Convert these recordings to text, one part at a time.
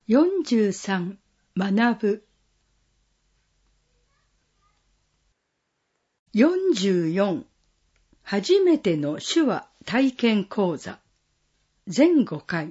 43学ぶ。44初めての手話体験講座全5回。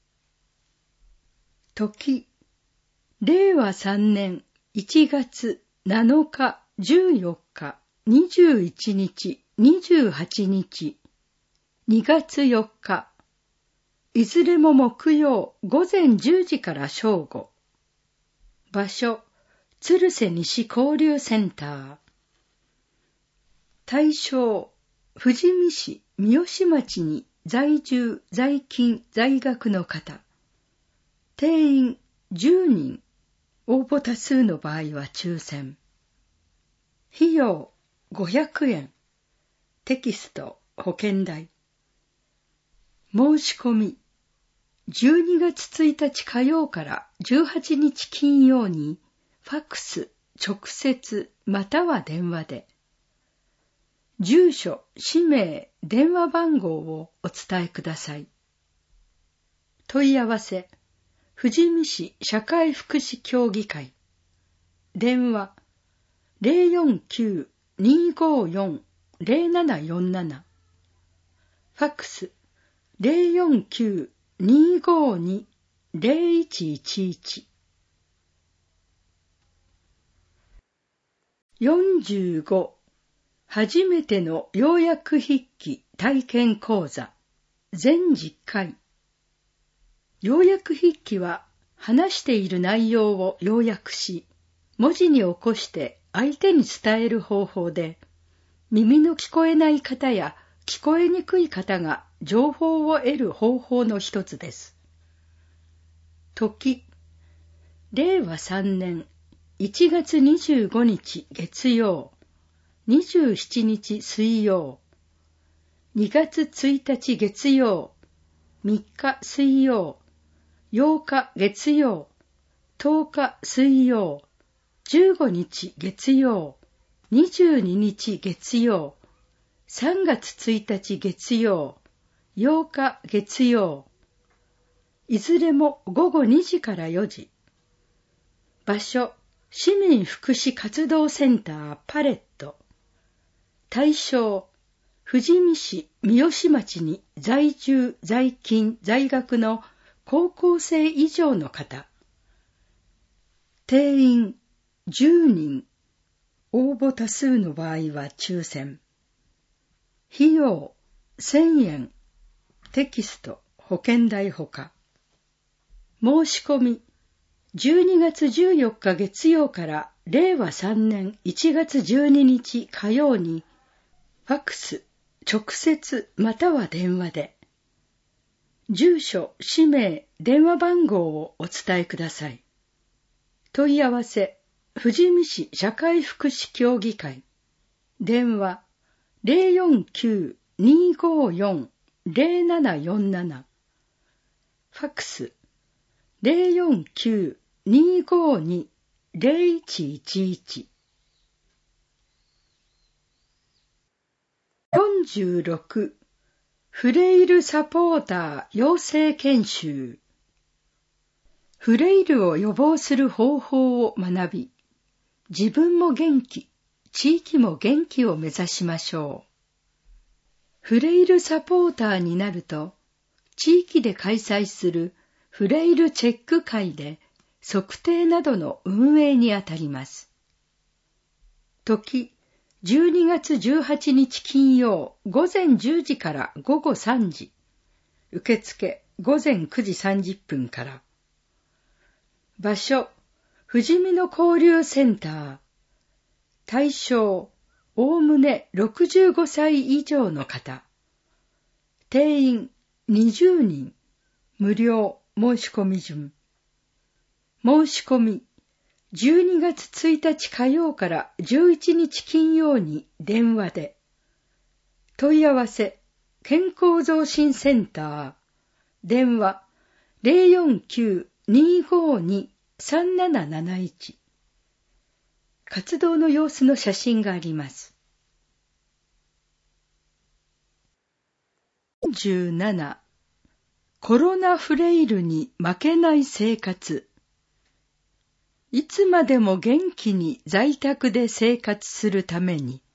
時令和3年1月7日14日21日28日2月4日いずれも木曜午前10時から正午。場所、鶴瀬西交流センター。対象、富士見市三好町に在住・在勤・在学の方。定員10人。応募多数の場合は抽選。費用500円。テキスト、保険代。申し込み。12月1日火曜から18日金曜にファックス、直接または電話で住所、氏名、電話番号をお伝えください。問い合わせ、富士見市社会福祉協議会。電話 049-254-0747。ファックス 049-252-0111。45初めての要約筆記体験講座全10回。要約筆記は話している内容を要約し、文字に起こして相手に伝える方法で、耳の聞こえない方や聞こえにくい方が情報を得る方法の一つです。時、令和3年1月25日月曜、27日水曜、2月1日月曜、3日水曜、8日月曜、10日水曜、15日月曜、22日月曜、3月1日月曜、8日月曜。いずれも午後2時から4時。場所、市民福祉活動センターパレット。対象、富士見市三好町に在住・在勤・在学の高校生以上の方。定員10人。応募多数の場合は抽選。費用1000円。テキスト、保険代ほか。申し込み12月14日月曜から令和3年1月12日火曜にファックス、直接または電話で住所、氏名、電話番号をお伝えください。問い合わせ、富士見市社会福祉協議会。電話 049-254-0747。ファックス 049-252-0111。46フレイルサポーター養成研修。フレイルを予防する方法を学び、自分も元気、地域も元気を目指しましょう。フレイルサポーターになると、地域で開催するフレイルチェック会で測定などの運営にあたります。時、12月18日金曜午前10時から午後3時。受付午前9時30分から。場所、富士見の交流センター。対象、おおむね65歳以上の方。定員20人。無料申し込み順。申し込み、12月1日火曜から11日金曜に電話で。問い合わせ、健康増進センター。電話049-252-3771。活動の様子の写真があります。47 コロナフレイルに負けない生活。いつまでも元気に在宅で生活するために、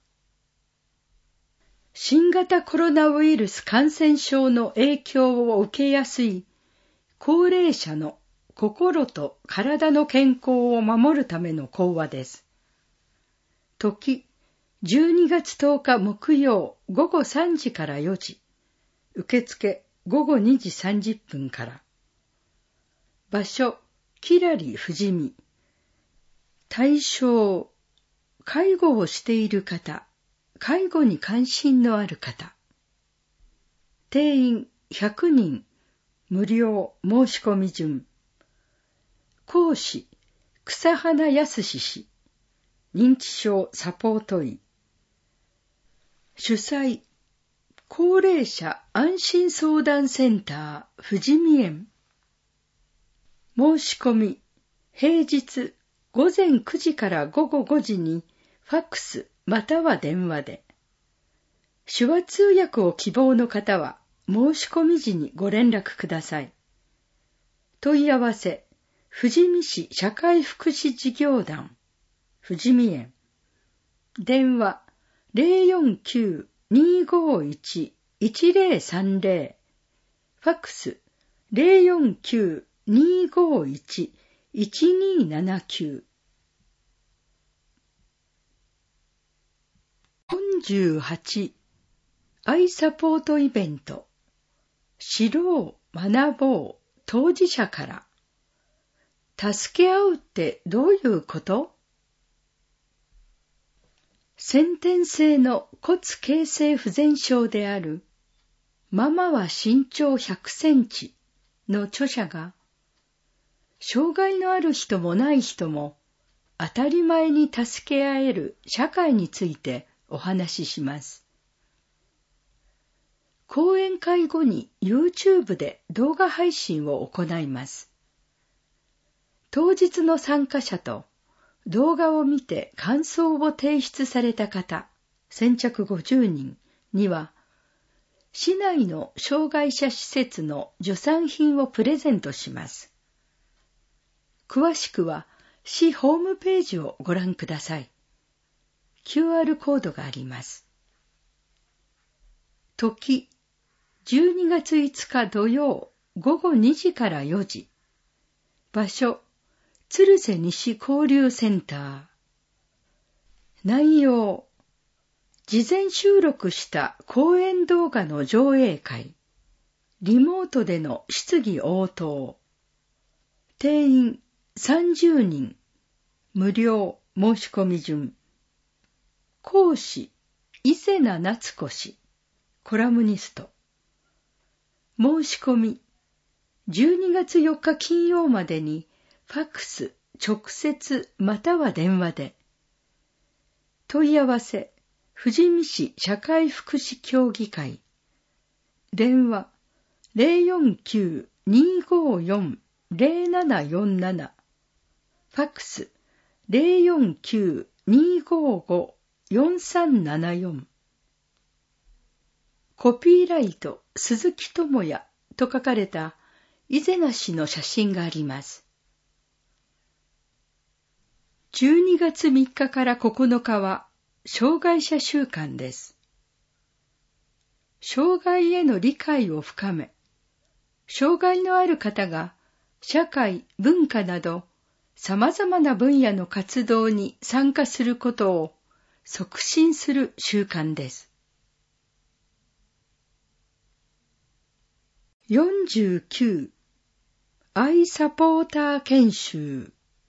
新型コロナウイルス感染症の影響を受けやすい高齢者の心と体の健康を守るための講話です。時、12月10日木曜午後3時から4時、受付午後2時30分から。場所、きらりふじみ。対象、介護をしている方、介護に関心のある方。定員100人、無料申し込み順。講師、草花康氏。認知症サポート医。主催、高齢者安心相談センター富士見園。申し込み、平日午前9時から午後5時にファックスまたは電話で。手話通訳を希望の方は申し込み時にご連絡ください。問い合わせ、富士見市社会福祉事業団富士見園。電話 049-251-1030。ファックス 049-251-1279。48. アイサポートイベント。知ろう、学ぼう、当事者から。助け合うってどういうこと？先天性の骨形成不全症であるママは身長100センチの著者が、障害のある人もない人も当たり前に助け合える社会についてお話しします。講演会後に YouTube で動画配信を行います。当日の参加者と動画を見て感想を提出された方、先着50人には、市内の障害者施設の助産品をプレゼントします。詳しくは市ホームページをご覧ください。QR コードがあります。時、12月5日土曜午後2時から4時。場所、鶴瀬西交流センター。内容、事前収録した講演動画の上映会。リモートでの質疑応答。定員30人。無料申し込み順。講師、伊勢名夏子氏。コラムニスト。申し込み、12月4日金曜までにファックス、直接または電話で。問い合わせ、富士見市社会福祉協議会。電話 049-254-0747。ファックス 049-255-4374。コピーライト鈴木智也と書かれた伊勢名氏の写真があります。12月3日から9日は障害者週間です。障害への理解を深め、障害のある方が社会、文化など様々な分野の活動に参加することを促進する週間です。49. アイサポーター研修。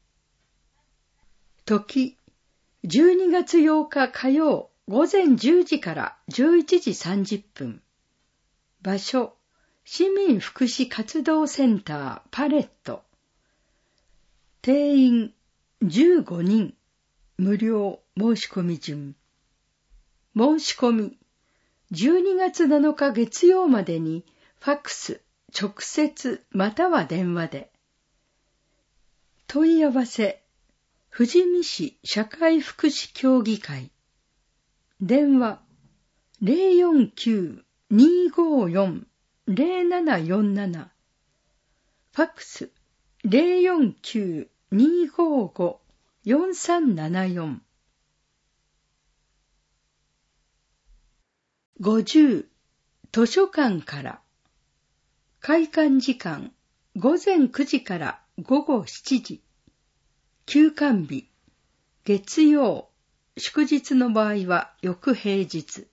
時、12月8日火曜午前10時から11時30分。場所、市民福祉活動センターパレット。定員15人。無料申し込み順。申し込み、12月7日月曜までにファックス、直接または電話で。問い合わせ、富士見市社会福祉協議会。電話 049-254-0747。 0747、ファックス 049-255-4374。50、図書館から。開館時間、午前9時から午後7時。休館日、月曜、祝日の場合は翌平日。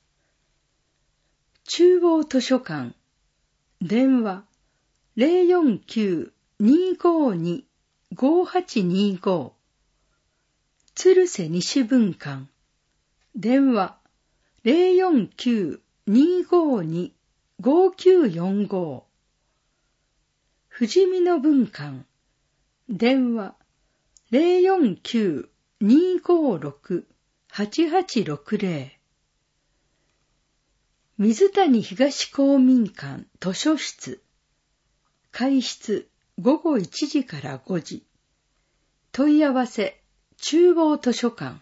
中央図書館、電話、049-252-5825。鶴瀬西分館、電話、049-252-5945。富士見野分館、電話、049-256-8860。水谷東公民館図書室、開室午後1時から5時。問い合わせ、中央図書館。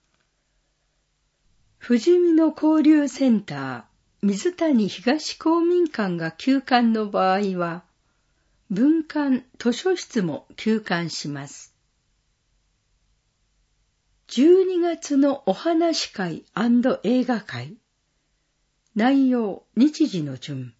富士見野交流センター、水谷東公民館が休館の場合は、分館図書室も休館します。12月のお話会&映画会。内容、日時の順。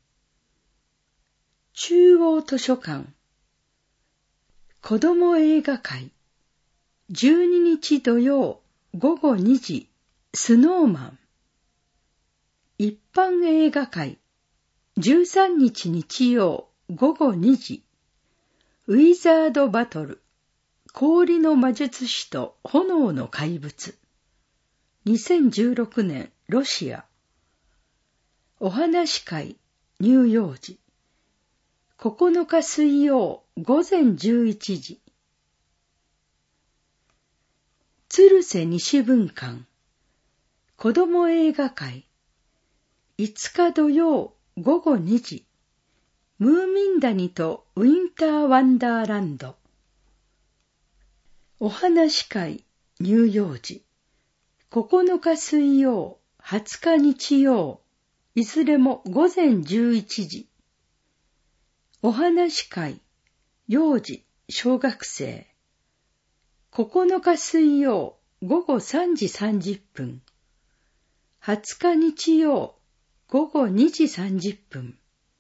中央図書館。子ども映画会。12日土曜午後2時、スノーマン。一般映画会。13日日曜午後2時、ウィザードバトル。氷の魔術師と炎の怪物。2016年ロシア。お話会、乳幼児。9日水曜午前11時。鶴瀬西分館。子ども映画会。5日土曜午後2時。ムーミン谷とウィンターワンダーランド。お話会、乳幼児。9日水曜、20日日曜。いずれも午前11時。お話会、幼児、小学生。9日水曜、午後3時30分。20日日曜、午後2時30分。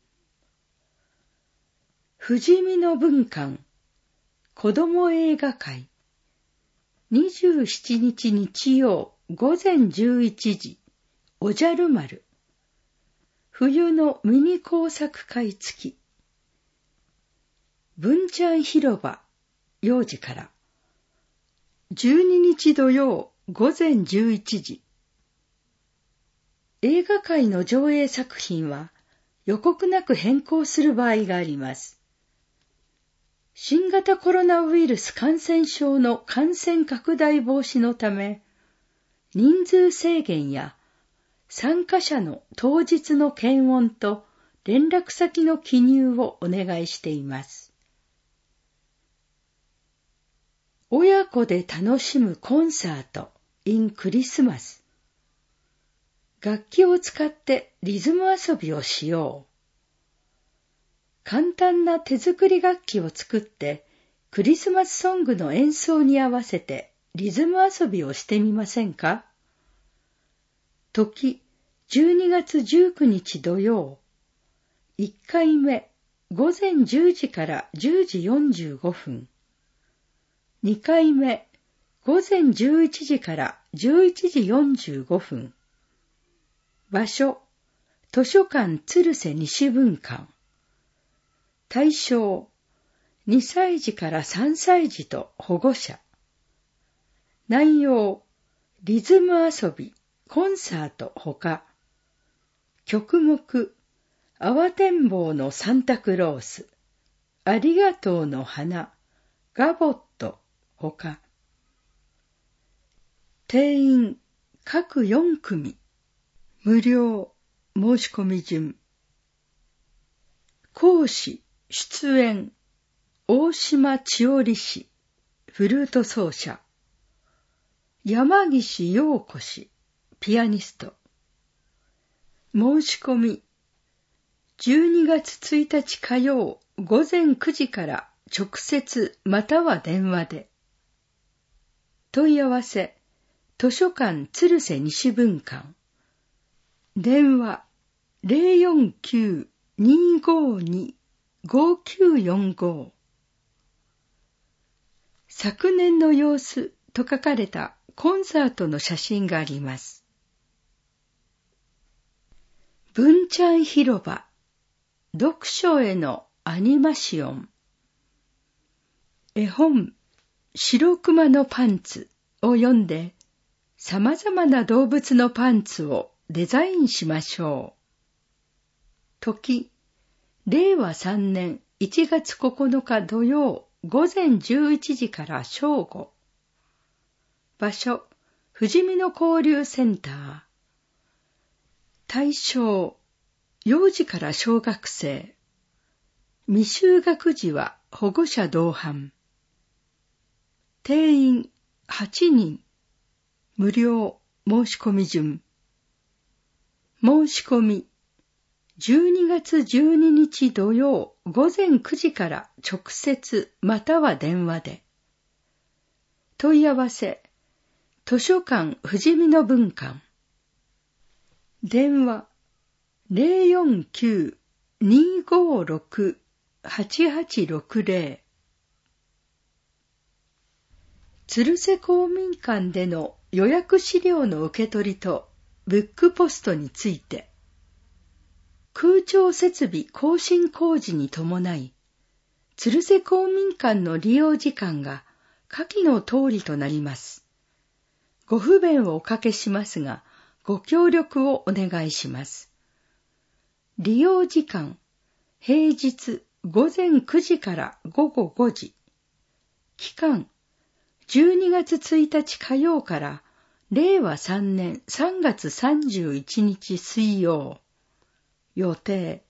富士見野分館、子ども映画会。27日日曜、午前11時、おじゃる丸。冬のミニ工作会付き。文ちゃん広場、幼児から。12日土曜、午前11時。映画界の上映作品は予告なく変更する場合があります。新型コロナウイルス感染症の感染拡大防止のため、人数制限や参加者の当日の検温と連絡先の記入をお願いしています。親子で楽しむコンサート in クリスマス。楽器を使ってリズム遊びをしよう。簡単な手作り楽器を作ってクリスマスソングの演奏に合わせてリズム遊びをしてみませんか？時、12月19日土曜。1回目、午前10時から10時45分。2回目、午前11時から11時45分。場所、図書館鶴瀬西分館。対象、2歳児から3歳児と保護者。内容、リズム遊び、コンサートほか。曲目、慌てんぼうのサンタクロース、ありがとうの花、ガボットほか。定員、各4組。無料、申し込み順。講師、出演、大島千織氏、フルート奏者。山岸陽子氏、ピアニスト。申し込み、 12月1日火曜午前9時から直接または電話で。問い合わせ、図書館鶴瀬西分館。電話049-252-5945。昨年の様子と書かれたコンサートの写真があります。文ちゃん広場、読書へのアニマシオン。絵本、白熊のパンツを読んで、様々な動物のパンツをデザインしましょう。時、令和3年1月9日土曜午前11時から正午。場所、富士見の交流センター。対象、幼児から小学生。未就学児は保護者同伴。定員8人。無料申し込み順。申し込み。12月12日土曜午前9時から直接または電話で。問い合わせ、図書館富士見の分館。電話049-256-8860。鶴瀬公民館での予約資料の受け取りとブックポストについて。空調設備更新工事に伴い、鶴瀬公民館の利用時間が下記の通りとなります。ご不便をおかけしますが、ご協力をお願いします。利用時間、平日午前9時から午後5時。期間、12月1日火曜から令和3年3月31日水曜。予定